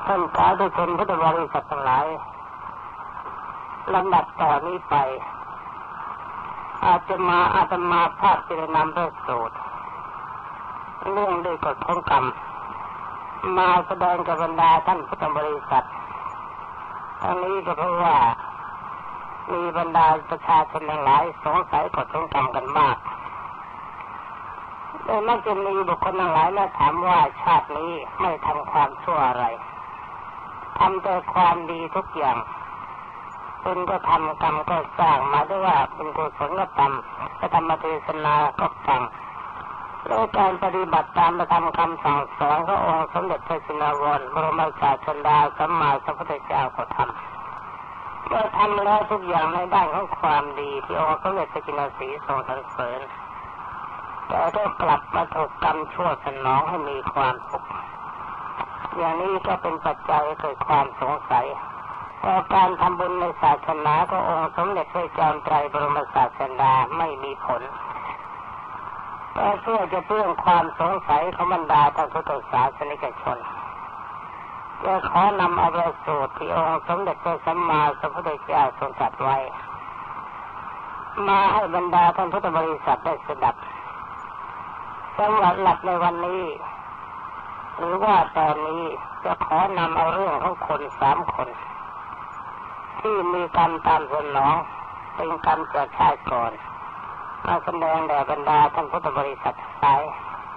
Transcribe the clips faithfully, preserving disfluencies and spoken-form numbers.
ท่านสาธุชนพุทธบริษัททั้งหลายลำดับต่อนี้ไปอาจจะมาอาตมาภาพจะนำพระสูตรเรื่องด้วยกฎของกรรมมาแสดงกับบรรดาท่านพุทธบริษัททั้งนี้ก็เพราะว่ามีบรรดาประชาชนทั้งหลายสงสัยกฎของกรรมกันมากโดยมักจะมีบุคคลทั้งหลายมาถามว่าชาตินี้ไม่ทำความชั่วอะไรทำแต่ความดีทุกอย่างบุญก็ทำกรรมก็สร้างมาด้วยว่าเป็นกุศลก็ทำพระธรรมเทศนาก็ฟังแล้วการปฏิบัติตามพระธรรมคำสั่งสอนขององค์สมเด็จพระจินวรบรมศาสดาสัมมาสัมพุทธเจ้าก็ทำเมื่อทำแล้วทุกอย่างในด้านของความดีที่องค์สมเด็จพระจินสีทรงสรรเสริญแต่ก็กลับมาถูกกรรมชั่วสนองให้มีความทุกข์อย่างนี้ก็เป็นปัจจัยให้เกิดความสงสัยว่าการทำบุญในศาสนาขององค์สมเด็จพระจอมไตรบรมศาสดาไม่มีผลแต่เพื่อจะเพื่อความสงสัยของบรรดาท่านพุทธศาสนิกชนจะขอนำเอาประสูตรที่องค์สมเด็จพระสัมมาสัมพุทธเจ้าทรงตรัสไว้มาให้บรรดาท่านพุทธบริษัทได้สดับสำหรับหลักในวันนี้หรือว่าตอนนี้จะขอนำเอาเรื่องของคนสามคนที่มีกรรมตามสนองเป็นกรรมจากชาติก่อนมาแสดงแด่บรรดาท่านพุทธบริษัททั้งหลาย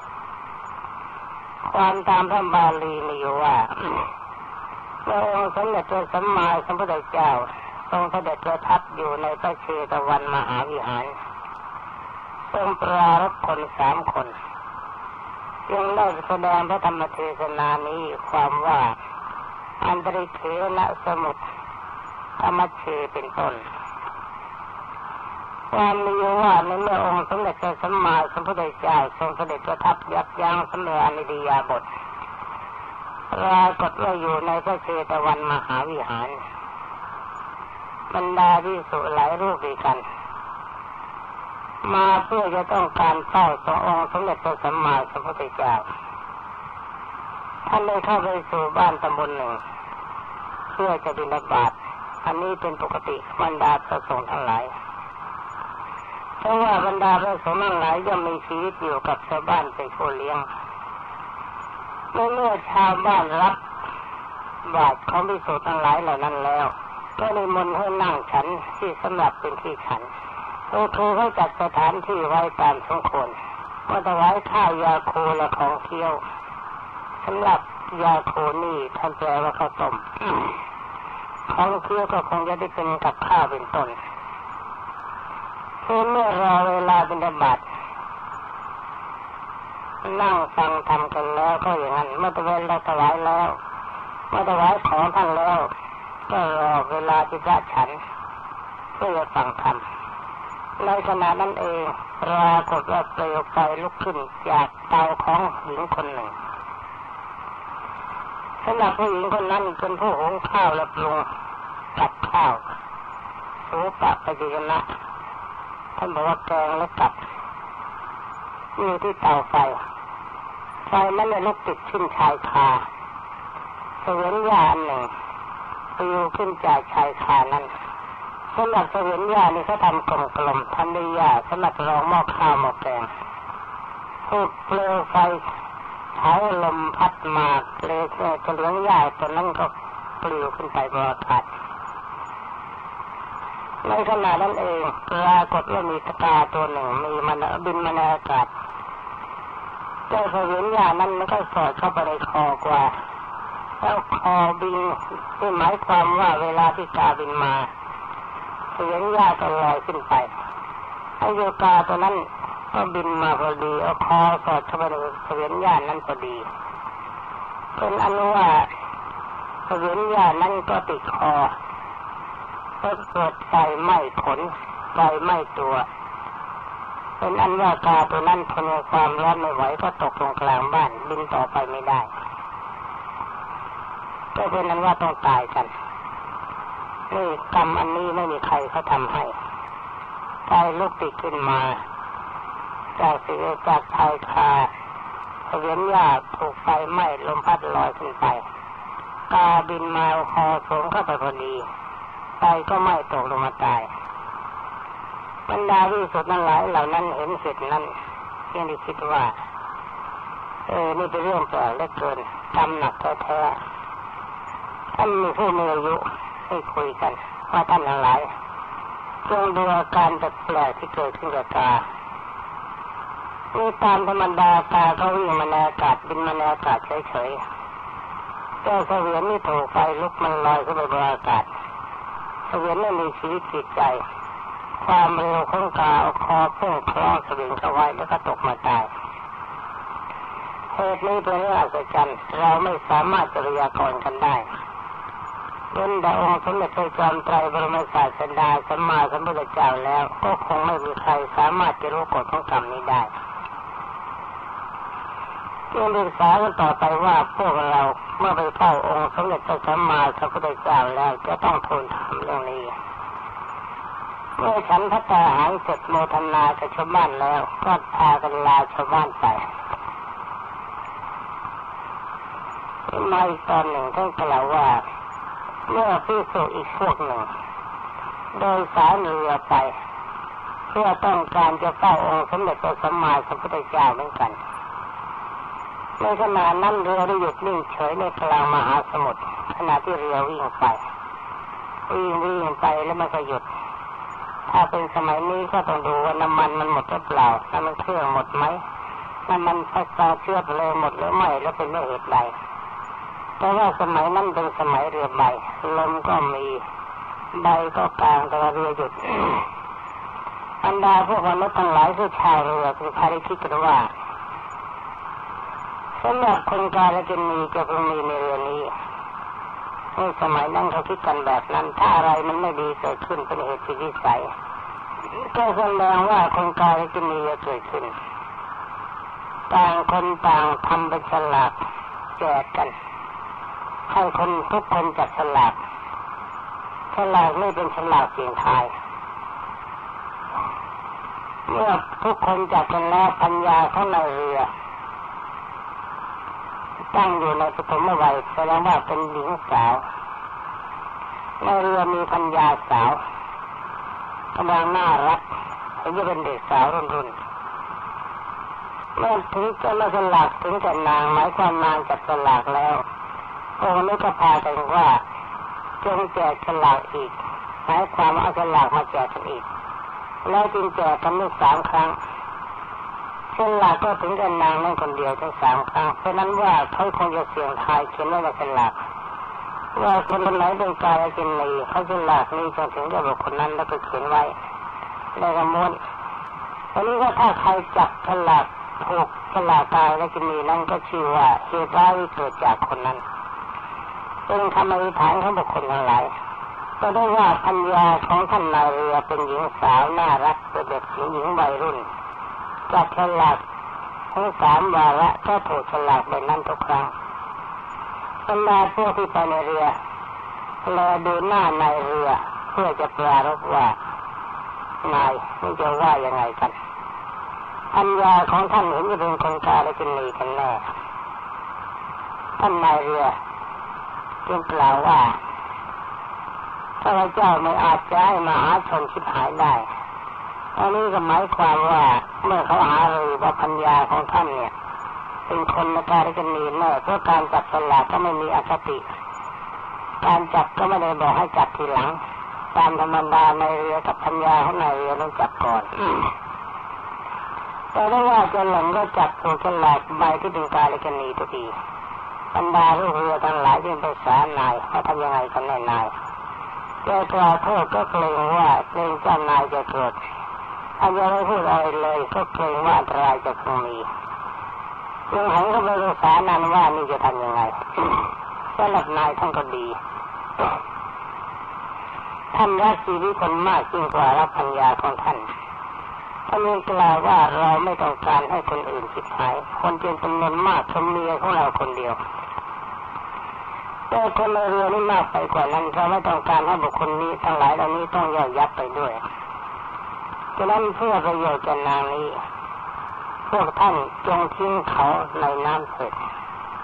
ความตามพระบาลีมีอยู่ว่าพระองค์สมเด็จพระสัมมาสัมพุทธเจ้าทรงเสด็จประทับอยู่ในพระเชตวันมหาวิหารทรงปรารภคนสามคนจึงได้แสดงพระธรรมเทศนานี้ความว่าอันตริเขนะสมุทธรรมเชเป็นต้นความมีว่าในเมื่อองค์สมเด็จพระสัมมาสัมพุทธเจ้าทรงเสด็จประทับยับยั้งสำเร็จอนิยาบทปรากฏว่าอยู่ในพระเชตวันมหาวิหารบรรดาภิกษุหลายรูปด้วยกันมาเพื่อจะต้องการเฝ้าทรงองค์สมเด็จพระสัมมาสัมพุทธเจ้าท่านได้เข้าไปสู่บ้านตำบลหนึ่งเพื่อจะบิณฑบาตอันนี้เป็นปกติบรรดาพระสงฆ์ทั้งหลายเพราะว่าบรรดาพระสงฆ์ทั้งหลายย่อมมีชีวิตอยู่กับชาวบ้านเป็นผู้เลี้ยงเมื่อชาวบ้านรับบาตรของภิกษุทั้งหลายเหล่านั้นแล้วก็นิมนต์ให้นั่งฉันที่สำหรับเป็นที่ฉันก็คือให้จัดสถานที่ไว้ตามสมควรว่าถวายข้าวยาคูและของเคี้ยวสำหรับยาคูนี่ท่านแปลว่าข้าวต้มของเคี้ยวก็คงจะได้เป็นกับข้าวเป็นต้นเมื่อรอเวลาบิณฑบาตนั่งฟังทำกันแล้วก็อย่างนั้นเมื่อเวลาถวายแล้วเมื่อถวายของท่านแล้วก็รอเวลาที่พระฉันเพื่อฟังธรรมในขณะนั้นเองปรากฏว่าเปลวไฟลุกขึ้นจากเตาของหญิงคนหนึ่งสำหรับผู้หญิงคนนั้นเป็นผู้หุงข้าวและปรุงกับข้าวสูปะปฏิกนะท่านบอกว่าแกงและกับอยู่ที่เตาไฟไฟนั้นลุกติดขึ้นชายคาเสวียนหญ้าอันหนึ่งปลิวขึ้นจากชายคานั้นสำหรับเสวียนหญ้านี่เขาทำกลมๆทำด้วยหญ้าสำหรับรองหม้อข้าวหม้อแกงถูกเปลวไฟใช้ลมพัดมาเปลวเสวียนหญ้าตัวนั้นก็ปลิวขึ้นไปบนอากาศในขณะนั้นเองปรากฏว่ามีตะกาตัวหนึ่งมีมันบินมาในอากาศเจ้าเสวียนหญ้านั้นมันก็สอดเข้าไปในคอกว่าแล้วคอบินนี่หมายความว่าเวลาที่กาบินมาเสวียนหญ้าก็ลอยขึ้นไปไอ้โยกาตัวนั้นก็บินมาพอดีเอาคอสอดเข้าไปในเสวียนหญ้านั้นพอดีเป็นอันว่าเสวียนหญ้านั้นก็ติดคอก็เกิดไฟไหม้ขนไฟไหม้ตัวเป็นอันว่ากาตัวนั้นทนความร้อนไม่ไหวก็ตกลงกลางบ้านบินต่อไปไม่ได้ก็เป็นนั้นว่าต้องตายกันนี่กรรมอันนี้ไม่มีใครเขาทำให้ไฟลุกติดขึ้นมาจากสิจากชายคาเสวียนหญ้าถูกไฟไหม้ลมพัดลอยขึ้นไปากาบินมาคอสูงเข้าไปพอดีไฟก็ไหม้ตกลงมาตายบรรดาวิสุทธิ์ทั้งหลายเหล่านั้นเห็นเสร็จนั้นเพียงได้คิดว่าเออนี่เป็นเรื่องแปลกเหลือเกินกรรมหนักแท้ๆท่านมีผู้มีอายุให้คุยกันว่าท่านทั้งหลายจงดูอาการแปลกๆที่เกิดขึ้นกับกานี่ตามธรรมดากาเขาวิ่งมาในอากาศบินมาในอากาศเฉยๆแต่เสวียนนี่ถูกไฟลุกมันลอยขึ้นไปบนอากาศเสวียนไม่มีชีวิตจิตใจความเร็วของกาเอาคอพุ่งคล้องเสวียนเข้าไว้แล้วก็ตกมาตายเหตุนี้เป็นเรื่องอัศจรรย์เราไม่สามารถจะพยากรณ์กันได้เว้นแต่องค์สมเด็จพระจอมไตรบรมศาสดาสัมมาสัมพุทธเจ้าแล้วก็คงไม่มีใครสามารถจะรู้กฎของกรรมนี้ได้จึงศึกษากันต่อไปว่าพวกเราเมื่อไปเฝ้าองค์สมเด็จพระสัมมาสัมพุทธเจ้าแล้วจะต้องทูลถามเรื่องนี้เมื่อฉันพัฒนาหารเสร็จโมทนากับชาวบ้านแล้วก็พากันลาชาวบ้านไปมาอีกตอนหนึ่งท่านกล่าวว่าเมื่อภิกษุอีกพวกหนึ่งโดยสายเรือไปเพื่อต้องการจะเฝ้าองค์สมเด็จพระสัมมาสัมพุทธเจ้าเหมือนกันในขณะนั้นเรือได้หยุดนิ่งเฉยในกลางมหาสมุทรขณะที่เรือวิ่งไปวิ่งวิ่งไปแล้วมันก็หยุดถ้าเป็นสมัยนี้ก็ต้องดูว่าน้ำมันมันหมดหรือเปล่าน้ำมันเครื่องหมดไหมน้ำมันไฟฟ้าเชื้อเพลิงหมดหรือไม่แล้วเป็นด้วยเหตุใดแต่ว่าสมัยนั้นเป็นสมัยเรือใบลมก็มีใบก็กลางแต่เรือหยุด บรรดาพวกมนุษย์ทั้งหลายคือชาวเรือคือพาได้คิดกันว่าสำหรับคนกาลกินีจะพึงมีในเรือนี้ในสมัยนั้นเขาคิดกันแบบนั้นถ้าอะไรมันไม่ดีเกิดขึ้นเป็นเหตุที่วิสัยก็แสดงว่าคนกาลกินีจะเกิดขึ้นต่างคนต่างทำเป็นฉลากแจกกันให้คนทุกคนจับฉลากฉลากไม่เป็นฉลากเสี่ยงทายเมื่อทุกคนจับกันแล้วปัญญาของนายเรือตั้งอยู่ในปฐมวัยแสดงว่าเป็นหญิงสาวในเรือมีปัญญาสาวกำลังน่ารักเขาจะเป็นเด็กสาวรุ่นรุ่นเมื่อถึงจะมาฉลากถึงจะนางหมายความนางจับฉลากแล้วองค์นี้ก็พากันว่าจงแจกฉลากอีกหมายความเอาฉลากมาแจกกันอีกแล้วจึงแจกกันได้สามครั้งฉลากก็ถึงกันนางนั่นคนเดียวทั้งสามครั้งเพราะนั้นว่าเขาคงจะเสี่ยงทายเขียนไว้ในฉลากว่าคนคนไหนเป็นกาลกินีเขาฉลากนี้จะถึงจะบอกคนนั้นแล้วก็เขียนไว้ในกระมวลอันนี้ก็ถ้าใครจับฉลากถูกฉลากกาลกินีนั้นก็ชื่อว่าเหตุร้ายเกิดจากคนนั้นเป็นคำอธิษฐานของบุคคลทั้งหลายก็ได้ว่าปัญญาของท่านนายเรือเป็นหญิงสาวน่ารักเป็นเด็กหญิงวัยรุ่นจับฉลากทั้งสามวาระก็ถูกฉลากแบบนั้นทุกครั้งบรรดาพวกที่ไปในเรือแลดูหน้านายเรือเพื่อจะปรารภว่านายนี่จะว่ายังไงกันปัญญาของท่านเห็นจะเป็นคนกาลกินีกันแน่ท่านนายเรือจึงกล่าวว่าถ้าพระเจ้าไม่อาจจะให้มหาชนชิบหายได้อันนี้ก็หมายความว่าเมื่อเขาหารือว่าปัญญาของท่านเนี่ยเป็นคนในกาลกินีแน่เพราะการจับฉลากก็ไม่มีอคติการจับก็ไม่ได้บอกให้จับทีหลังตามธรรมดาในเรือกับปัญญาของนายเรือต้องจับก่อนแต่ถ้าว่าจะหลงก็จับตัวฉลากใบที่เป็นกาลกินีทุกทีบรรดาลูกเรือทั้งหลายจึงไปศาลนายว่าทำยังไงกันแน่นายแกกล่าวโทษก็เกรงว่าเกรงเจ้านายจะเกิดถ้ายังไม่พูดอะไรเลยก็เกรงว่าอันตรายจะคงมีจึงหันเข้าไปศึกษานั้นว่านี่จะทำยังไงสำหรับนายท่านก็ดีท่านรักชีวิตคนมากยิ่งกว่ารักปัญญาของท่านท่านยังกล่าวว่าเราไม่ต้องการให้คนอื่นผิดหายคนเป็นจำนวนมากชมเมียของเราคนเดียวแต่คนในเรือนี่มากไปกว่านั้นเราไม่ต้องการให้บุคคลนี้ทั้งหลายเหล่านี้ต้องย่อยยับไปด้วยฉะนั้นเพื่อประโยชน์แก่นางนี้พวกท่านจงทิ้งเขาในน้ำเถิด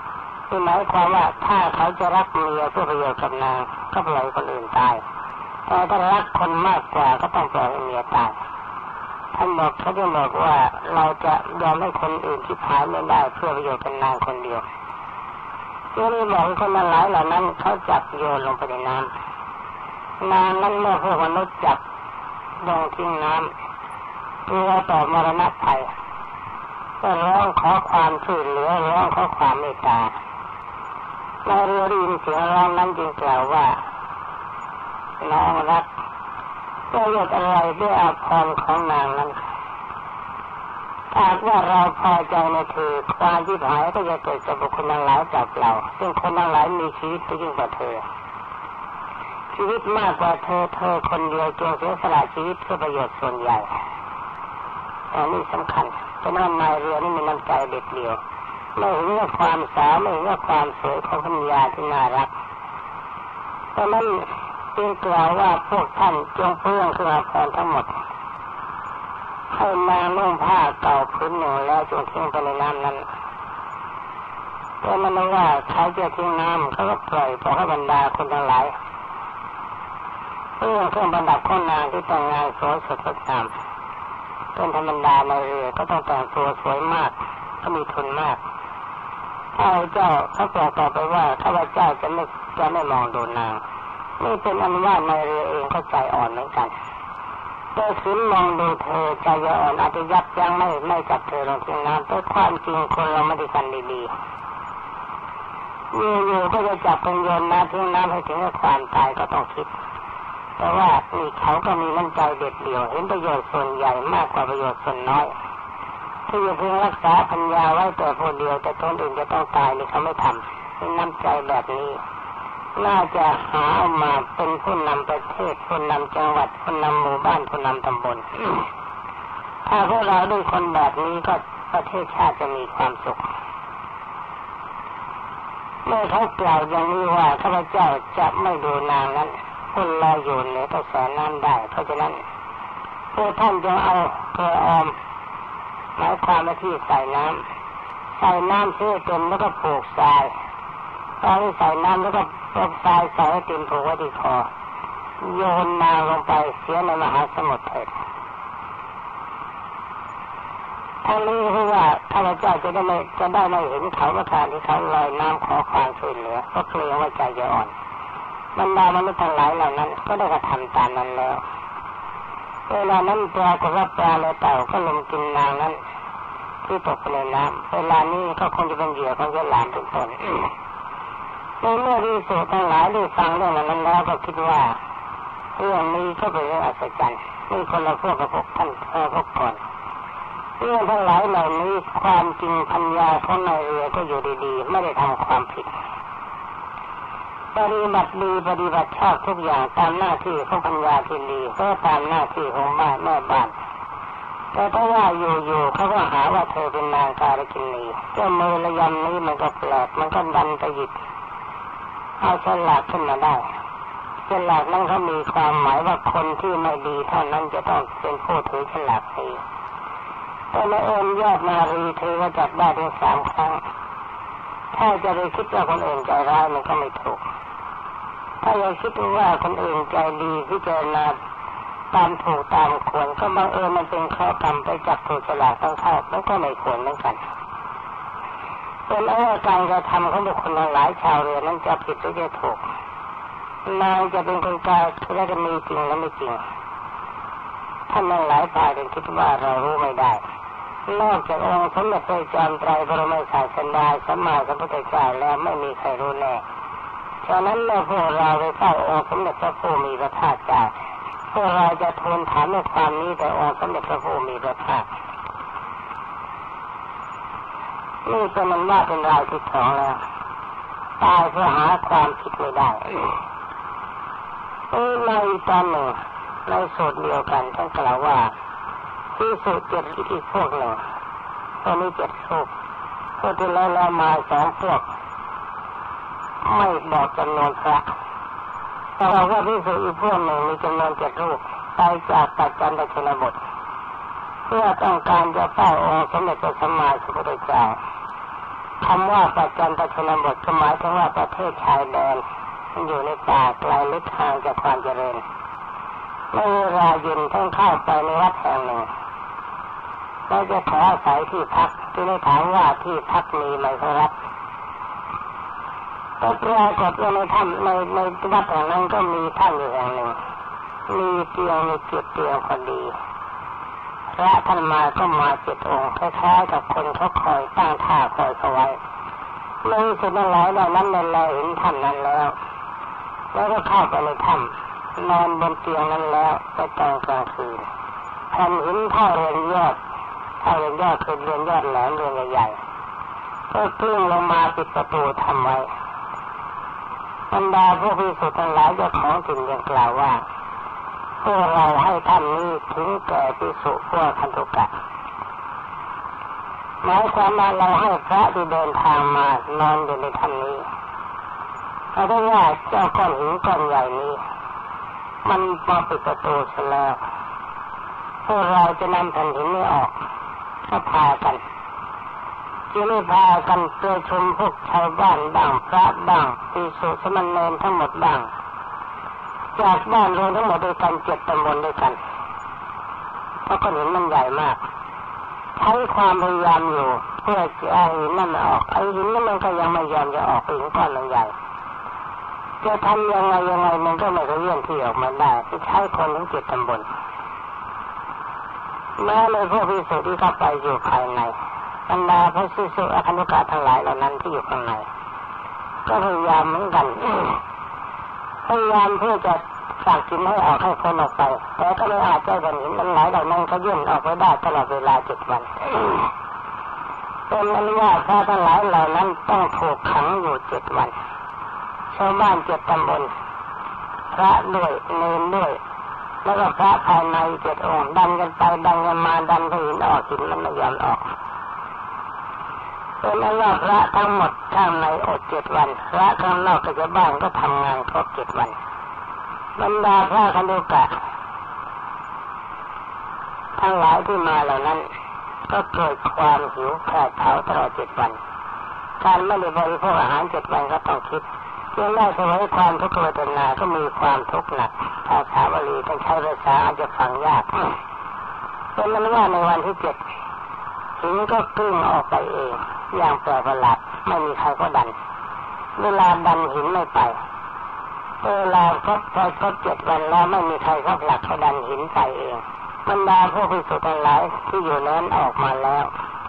คือหมายความว่าถ้าเขาจะรักเมียเพื่อประโยชน์กับนางก็ปล่อยคนอื่นตายแต่ถ้ารักคนมากกว่าก็ต้องปล่อยให้เมียตายท่านบอกเขาจะบอกว่าเราจะยอมให้คนอื่นที่ผายไม่ได้เพื่อประโยชน์กับนางคนเดียวที่นี่บอกให้คนหลายเหล่านั้นเขาจับโยนลงไปในน้ำนางนั้นเมื่อพวกมนุษย์จับลงทิ้งน้ำเรือต่อมรณะภัยก็ร้องขอความช่วยเหลือร้องขอความเมตตาในเรือได้ยินเสียงร้องนั้นจึงกล่าวว่าน้องรักประโยชน์อะไรด้วยอาภรณ์ของนางนั้นถ้าว่าเราพอใจในเธอความที่หายก็จะเกิดกับบุคคลทั้งหลายจากเราซึ่งคนทั้งหลายมีชีวิตยิ่งกว่าเธอชีวิตมากกว่าเธอเธอคนเดียวจงเสียสละชีวิตเพื่อประโยชน์ส่วนใหญ่อันนี้สำคัญเพราะนั้นนายเรือนี่มีน้ำใจเด็ดเดี่ยวไม่เห็นว่าความสาวไม่เห็นว่าความสวยของภรรยาที่น่ารักเพราะนั้นจึงกล่าวว่าพวกท่านจงเปลื้องเครื่องอาภรณ์ทั้งหมดให้นางนุ่งผ้าเก่าผืนหนึ่งแล้วจงทิ้งไปในน้ำนั้นแต่มันว่าเขาจะทิ้งน้ำเขาก็ปล่อยปล่อยให้บรรดาคนทั้งหลายเปลื้องเครื่องประดับของนางที่แต่งงานสวยสดงดงามเป็นธรรมดาในเรือก็ต้องแต่งตัวสวยมากก็มีทุนมากข้าพเจ้าเขาบอกต่อไปว่าข้าพเจ้าจะไม่จะไม่มองดูนางนี่เป็นอันว่าในเรือเองก็ใจอ่อนเหมือนกันแต่ขืนมองดูเธอใจอ่อนอาจจะยับยั้งไม่ไม่จับเธอลงทิ้งน้ำแต่ความจริงคนเราไม่ได้กันดีๆอยู่ๆก็จะจับเป็นโยนน้ำทิ้งน้ำให้ถึงความตายก็ต้องคิดแต่ว่านี่เขาก็มีน้ำใจเด็ดเดี่ยวเห็นประโยชน์ส่วนใหญ่มากกว่าประโยชน์ส่วนน้อยที่จะเพียงรักษาปัญญาไว้แต่ผู้เดียวแต่คนอื่นจะต้องตายนี่เขาไม่ทำเป็นน้ำใจแบบนี้น่าจะหาออกมาเป็นผู้นำประเทศผู้นำจังหวัดผู้นำหมู่บ้านผู้นำตำบลถ้าพวกเราด้วยคนแบบนี้ก็ประเทศชาติจะมีความสุขเมื่อเขากล่าวอย่างนี้ว่าข้าพเจ้าจะไม่ดูนางนั้นคนลอยอยู่เหนือกระแสน้ำได้เพราะฉะนั้นพวกท่านจงเอาเกลือออมหมายความว่าที่ใส่น้ำใส่น้ำเพื่อเต็มแล้วก็ผูกทรายตอนที่ใส่น้ำแล้วก็ปลดทรายใส่ให้เต็มผูกไว้ที่คอโยนนางลงไปเสียในมหาสมุทรเถิดทั้งนี้เพราะว่าข้าพเจ้าจะได้ไม่จะได้ไม่เห็นเขาประทานที่เขาลอยน้ำขอความช่วยเหลือเพราะเกรงว่าใจจะอ่อนบรรดามนุษย์ทั้งหลายเหล่านั้นก็ได้กระทำตามนั้นแล้วเวลานั้นปลากับว่าปลาและเต่าก็ลงกินนางนั้นที่ตกไปในน้ำเวลานี้ก็คงจะเป็นเหยื่อของเจ้าหลามทุกคนในเมื่อที่สุทั้งหลายได้ฟังเรื่องนั้นแล้วก็คิดว่าเรื่องนี้ก็เป็นเรื่องอัศจรรย์นี่คนละพวกกับพวกท่านเออพวกก่อนเรื่องทั้งหลายเหล่านี้ความจริงปัญญาของนายเรือก็อยู่ดีๆไม่ได้ทำความผิดปฏิบัติดีปฏิบัติชอบทุกอย่างตามหน้าที่ของปัญญาที่ดีก็ตามหน้าที่ของบ้านแม่บ้านแต่ถ้าว่าอยู่ๆเขาก็หาว่าเธอเป็นนางการกินีเจ้ามือระยำนี้มันก็แปลกมันก็ดันไปหยิบเอาฉลากขึ้นมาได้ฉลากนั้นเขามีความหมายว่าคนที่ไม่ดีเท่านั้นจะต้องเป็นผู้ถือฉลากนี้แต่ในเอิญยอดนารีเธอก็จับได้ถึงสามครั้งถ้าจะไปคิดว่าคนอื่นใจร้ายมันก็ไม่ถูกถ้าอยากคิดว่าคนอื่นใจดีพิจารณาตามถูกตามควรก็บังเอิญมันเป็นข้อกรรมไปจับถูกฉลากทั้งเข้าแล้วก็ไม่ควรเหมือนกันเป็นเรื่องการกระทำของบุคคลหลายชาวเรือนั้นจะผิดหรือจะถูกนางจะเป็นคนกลางและจะมีจริงและไม่จริงท่านหลายฝ่ายจึงคิดว่าเรารู้ไม่ได้นอกจากองค์สมเด็จพระจอมไตรบรมศาสดาสัมมาสัมพุทธเจ้าแล้วไม่มีใครรู้แน่ฉะนั้นเมื่อพวกเราไปเฝ้าองค์สมเด็จพระผู้มีพระภาคเจ้าพวกเราจะทูลถามในความนี้แต่องค์สมเด็จพระผู้มีพระภาคนี่เป็นมันว่าเป็นรายที่สองแล้วตายเพราะหาความผิดไม่ได้ในตอนหนึ่งในสูตรเดียวกันท่านกล่าวว่าที่สูตรเจ็ดที่พวกหนึ่งตอนนี้เจ็ดพวกพวกที่แล้วแล้วมาสองพวกไม่บอกจำนวนพระแต่ว่าที่สูตรอีกพวกหนึ่งมีจำนวนเจ็ดรูปไปจากปัจจันตชนบทเพื่อต้องการจะเฝ้าองค์สมเด็จพระสัมมาสัมพุทธเจ้าคำว่าประจันตชนบทหมายถึงว่าประเทศชายแดนมันอยู่ในป่าไกลลึกห่างจากความเจริญเมื่อเวลาเย็นท่านเข้าไปในวัดแห่งหนึ่งแล้วจะขออาศัยที่พักที่ได้ถามว่าที่พักมีไหมครับก็ปรากฏว่าในถ้ำในในวัดแห่งนั้นก็มีถ้ำอยู่แห่งหนึ่งมีเตียงมีเจ็ดเตียงพอดีพระท่านมาก็มาเจ็ดองค์คล้ายๆกับคนเขาคอยตั้งท่าคอยเขาไว้เมื่อสุดท้ายแล้วนั้นเราเห็นถ้ำนั้นแล้วแล้วก็เข้าไปในถ้ำนอนบนเตียงนั้นแล้วไปตอนกลางคืนแผ่นหินเท่าเรือนยอดเท่าเรือนยอดคือเรือนยอดแหลมเรือนใหญ่ๆก็กลิ้งลงมาปิดประตูทำไว้บรรดาพวกภิกษุทั้งหลายเจ้าของถิ่นยังกล่าวว่าพวกเราให้ท่านนี้ถึงแก่ภิกษุพวกคันธุกะหมายความว่าเราให้พระที่เดินทางมานอนอยู่ในถ้ำนี้เพราะว่าเจ้าก้อนหินก้อนใหญ่นี้มันมาปิดประตูเสียแล้วพวกเราจะนำแผ่นหินนี้ออกก็พากันที่นี่พากันประชุมพวกชาวบ้านบ้างพระบ้างภิกษุสมณเณรทั้งหมดบ้างจากบ้านรวมทั้งหมดด้วยกันเจ็ดตำบลด้วยกันเพราะก้อนหินมันใหญ่มากใช้ความพยายามอยู่เพื่อจะเอาหินนั่นออกไอ้หินนั่นมันก็ยังไม่ยอมจะออกหินก้อนใหญ่จะทำยังไงยังไงมันก็ไม่เคยเลื่อนที่ออกมาได้จะใช้คนทั้งเจ็ดตำบลแม้ในพวกภิกษุที่เข้าไปอยู่ภายในบรรดาพระภิกษุอคันธุกะทั้งหลายเหล่านั้นที่อยู่ข้างในก็พยายามเหมือนกันพยายามเพื่อจะฝากหินให้ออกให้พ้นออกไปแต่ก็ไม่อาจจะเป็นหินหลายเหล่านั้นก็ยื่นออกไปได้ตลอดเวลาเจ็ดวันเป็นนั้นว่าพระทั้งหลายเหล่านั้นต้องถูกขังอยู่เจ็ดวันชาวบ้านเจ็ดตำบลพระด้วยเนรด้วยแล้วก็พระภายในเจ็ดองค์ดันกันไปดันกันมาดันหินออกหินมันไม่ยอมออกเป็นนั้นว่าพระทั้งหมดข้างในอดเจ็ดวันพระข้างนอกก็จะบ้านก็ทำงานครบเจ็ดวันบรรดาพระคันธุกะทั้งหลายที่มาเหล่านั้นก็เกิดความหิวแผดเผาตลอดเจ็ดวันการไม่ได้บริโภคอาหารเจ็ดวันก็ต้องคิดจึงได้สวยความทุกขเวทนาก็มีความทุกข์หนักภาษาบาลีต้องใช้ภาษาอาจจะฟังยากเป็นนั้นว่าในวันที่เจ็ดหินก็กลิ้งออกไปเองอย่างแปลกประหลาดไม่มีใครก็ดันเวลาดันหินไม่ไปเวลาครบพอครบเจ็ดวันแล้วไม่มีใครก็ผลักเขาดันหินไปเองบรรดาพวกภิกษุทั้งหลายที่อยู่นั้นออกมาแล้ว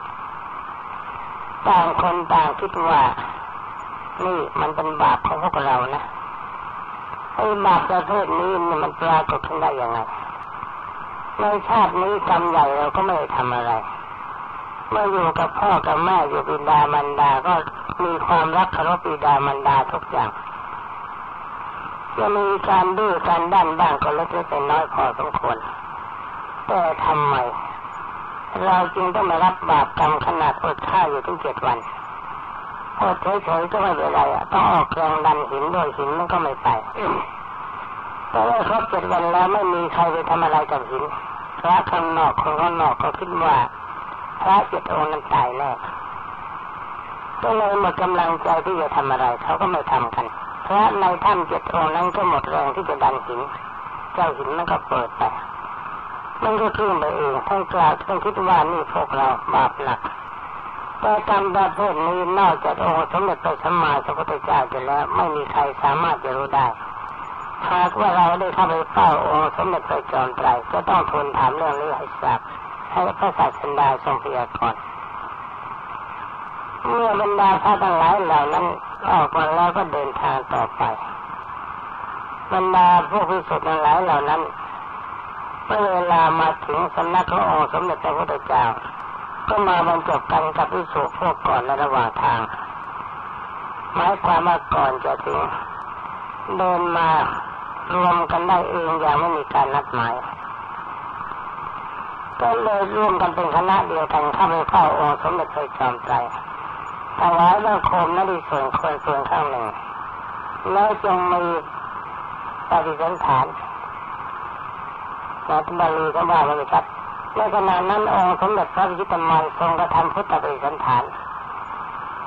ต่างคนต่างคิดว่านี่มันเป็นบาปของพวกเรานะไอ้บาปประเภทนี้มันปรากฏขึ้นได้ยังไงในชาตินี้กรรมใหญ่เราก็ไม่ได้ทำอะไรเมื่ออยู่กับพ่อกับแม่อยู่บิดามารดาก็มีความรักเคารพบิดามารดาทุกอย่างจะมีการดื้อการด้านบ้างก็เล็กๆน้อยพอสมควรแต่ทำไมเราจึงต้องมารับบาปกรรมขนาดอดข้าวอยู่ถึงเจ็ดวันอดเฉยๆก็ไม่เป็นไรต้องออกแรงดันหินด้วยหินมันก็ไม่ไปแต่ว่าครบเจ็ดวันแล้วไม่มีใครไปทำอะไรกับหินพระข้างนอกคนข้างนอกก็คิดว่าพระเจ็ดองค์นั้นตายแน่ก็เลยหมดกำลังใจที่จะทำอะไรเขาก็ไม่ทำกันพระในถ้ำเจ็ดองค์นั้นก็หมดแรงที่จะดันหินเจ้าหินมันก็เปิดไปมันก็ขึ้นไปเองท่านกล่าวท่านคิดว่านี่พวกเราบาปหนักแต่กรรมประเภทนี้นอกจากองค์สมเด็จพระสัมมาสัมพุทธเจ้าจะแล้วไม่มีใครสามารถจะรู้ได้หากว่าเราได้เข้าไปเฝ้าองค์สมเด็จพระจอมไตรก็ต้องทูลถามเรื่องนี้ให้ทราบให้พระศาสดาทรงพยากรณ์เมื่อบรรดาพระทั้งหลายเหล่านั้นออกมาแล้วก็เดินทางต่อไปบรรดาพวกภิกษุทั้งหลายเหล่านั้นเมื่อเวลามาถึงสำนักขององค์สมเด็จพระพุทธเจ้าก็มาบรรจบกันกับภิกษุพวกก่อนในระหว่างทางหมายความว่าก่อนจะถึงเดินมารวมกันได้เองอย่างไม่มีการนัดหมายก็เลยร่วมกันเป็นคณะเดียวกันเข้าไปเฝ้าองค์สมเด็จพระจอมไตรถวายบังคมนั่นดีส่วนควรส่วนข้างหนึ่งแล้วจงมีปฏิสันฐานในบาลีก็ว่าไว้ครับในขณะนั้นองค์สมเด็จพระวิชิตรมานทรงกระทำพุทธปฏิสันฐาน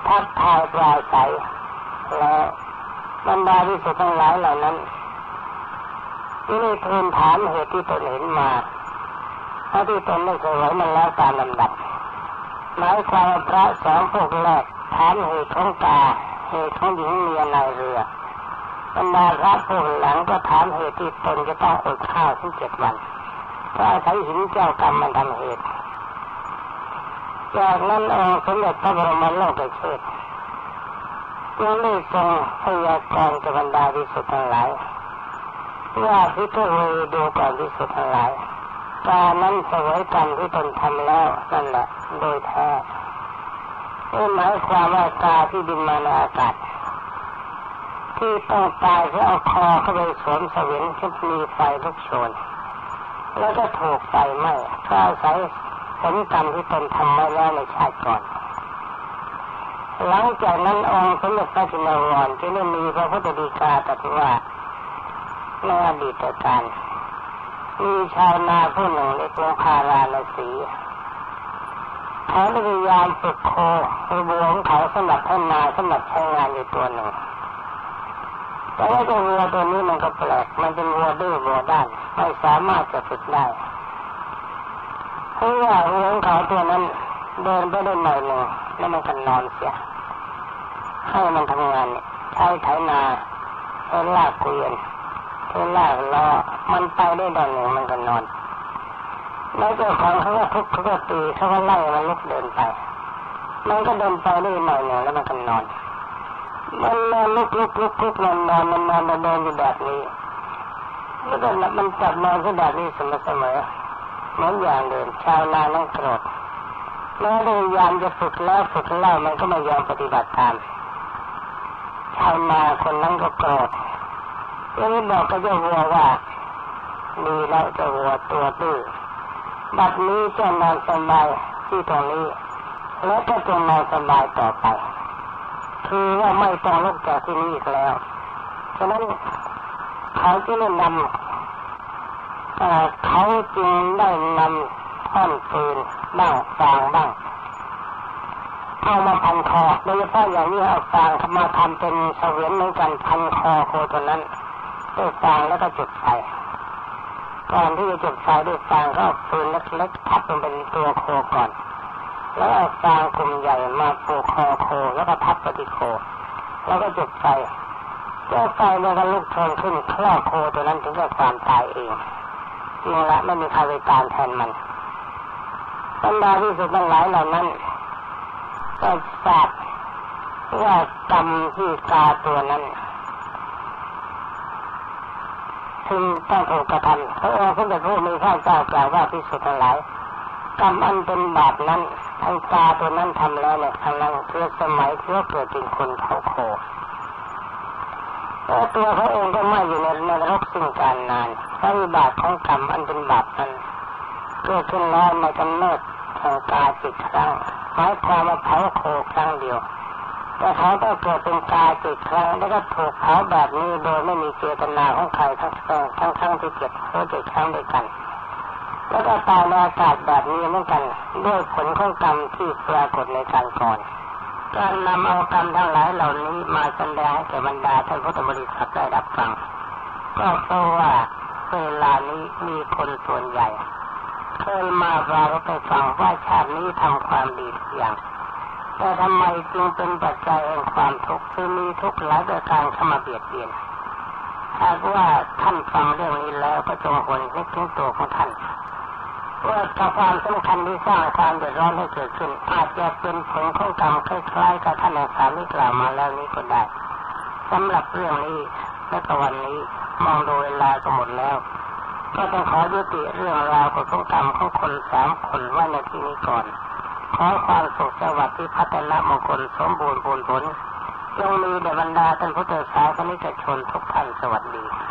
ทักทายปราศัยแล้วบรรดาภิกษุทั้งหลายเหล่านั้นที่ได้ทูลถามเหตุที่ตนเห็นมาถ้าที่ตนได้เสวยมันแล้วตามลำดับหมายความว่าพระสองพวกแรกถามเหตุของกาเหตุของหญิงเมียในเรือบรรดาพระพวกหลังก็ถามเหตุที่ตนจะต้องอดข้าวถึงเจ็ดวันเพราะอาศัยหินเจ้ากรรมมันทำเหตุจากนั้นองค์สมเด็จพระบรมโลกเชษฐ์จึงได้ทรงพยากรณ์กับบรรดาภิกษุทั้งหลายว่าพิจารณาดูก่อนภิกษุทั้งหลายการนั้นเสวยกรรมที่ตนทำแล้วนั่นแหละโดยแท้ไม่หมายความว่ากาที่บินมาในอากาศที่ต้องตายเพราะเอาคอเข้าไปสวมเสวียนที่มีไฟลุกโชนแล้วก็ถูกไฟไหม้เพราะอาศัยผลกรรมที่ตนทำไว้แล้วในชาติก่อนหลังจากนั้นองค์สมเด็จพระจินวรจึงได้มีพระพุทธฎีกาตรัสว่าในอดีตการมีชาวนาผู้หนึ่งในกรุงพาราณสีเขาพยายามฝึกโคคือวัวของเขาสำหรับให้นาสำหรับใช้งานอยู่ตัวหนึ่งแต่ว่าตัววัวตัวนี้มันก็แปลกมันเป็นวัวดื้อวัวด้านไม่สามารถจะฝึกได้เพราะว่าวัวของเขาตัวนั้นเดินไปได้หน่อยหนึ่งแล้วมันก็นอนเสียให้มันทำงานใช้ไถนาใช้ลากเกวียนใช้ลากล้อมันไปได้ดอนหนึ่งมันก็นอนแล้วเจ้าของเขาก็ทุบเขาก็ตีเขาก็ไล่มันลุกเดินไปมันก็เดินไปได้หน่อยหนึ่งแล้วมันก็นอนมันนอนลุกลุกลุกลุกนอนนอนมันนอนมันเดินอยู่แบบนี้แล้วก็มันจับนอนที่แบบนี้เสมอเสมอเหมือนอย่างเดิมชาวนานั่งโกรธแล้วพยายามจะฝึกแล้วฝึกเล่ามันก็ไม่ยอมปฏิบัติตามชาวนาคนนั้นก็โกรธแล้วบอกกับเจ้าวัวว่าดีแล้วเจ้าวัวตัวตื้อบัดนี้เจ้านอนสบายที่ตรงนี้แล้วก็จงนอนสบายต่อไปคือว่าไม่ต้องลุกจากที่นี่อีกแล้วฉะนั้นเขาจึงได้นำเขาจึงได้นำท่อนฟืนบ้างฟางบ้างเอามาพันคอโดยเฉพาะอย่างนี้เอาฟางมาทำเป็นเสวียนเหมือนกันพันคอโคตัวนั้นด้วยฟางแล้วก็จุดไฟก่อนที่จะจุดไฟด้วยฟางก็เอาฟืนเล็กๆทับลงเป็นตัวโคก่อนแล้วเอาฟางกลุ่มใหญ่มาปูคอโคแล้วก็ทับไปที่โคแล้วก็จุดไฟเจ้าไฟมันก็ลุกโชนขึ้นคลอกโคตัวนั้นถึงกับความตายเองนี่แหละไม่มีใครไปตามแทนมันบรรดาภิกษุทั้งหลายเหล่านั้นก็ทราบว่ากรรมที่กาตัวนั้นถึงต้องถูกกระทำพระองค์ทรงตรัสว่ามีพระเจ้ากล่าวว่าภิกษุทั้งหลายกรรมอันเป็นบาปนั้นทางกาตัวนั้นทำแล้วเนี่ยทางนั้นเพื่อสมัยเพื่อเกิดเป็นคนเผาโคแต่ตัวเขาเองก็ไม่อยู่ในนรกซึ่งการนานเพราะบาปของกรรมอันเป็นบาปนั้นเกิดขึ้นแล้วในกำเนิดแห่งกาจิตครั้งหมายความว่าเผาโคครั้งเดียวแต่เขาก็เกิดเป็นกาจิตครั้งแล้วก็ถูกเผาแบบนี้โดยไม่มีเจตนาของใครทั้งทั้งทั้งที่เจ็ดโคเจ็ดครั้งด้วยกันแล้วก็ตายในอากาศแบบนี้เหมือนกันด้วยผลของกรรมที่ปรากฏในการก่อนการนำเอากรรมทั้งหลายเหล่านี้มาแสดงให้แก่บรรดาท่านพุทธบริษัทได้รับฟังก็เพราะว่าเวลานี้มีคนส่วนใหญ่เคยมาฟังไปฟังว่าชาตินี้ทำความดีทุกอย่างแต่ทำไมจึงเป็นปัจจัยแห่งความทุกข์คือมีทุกข์หลายประการเข้ามาเบียดเบียนหากว่าท่านฟังเรื่องนี้แล้วก็จงควรนึกถึงตัวของท่านว่าความสำคัญที่สร้างความเดือดร้อนให้เกิดขึ้นอาจจะเป็นผลของกรรมคล้ายๆกับท่านอาจารย์ที่กล่าวมาแล้วนี้ก็ได้สำหรับเรื่องนี้และก็วันนี้มองดูเวลาก็หมดแล้วก็ต้องขอยุติเรื่องราวของกรรมของคนสามคนไว้ในที่นี้ก่อนขอความสุขสวัสดิ์ที่พัฒนามงคลสมบูรณ์ผลผลจงมีแด่บรรดาท่านพุทธศาสนิกชนทุกท่านสวัสดี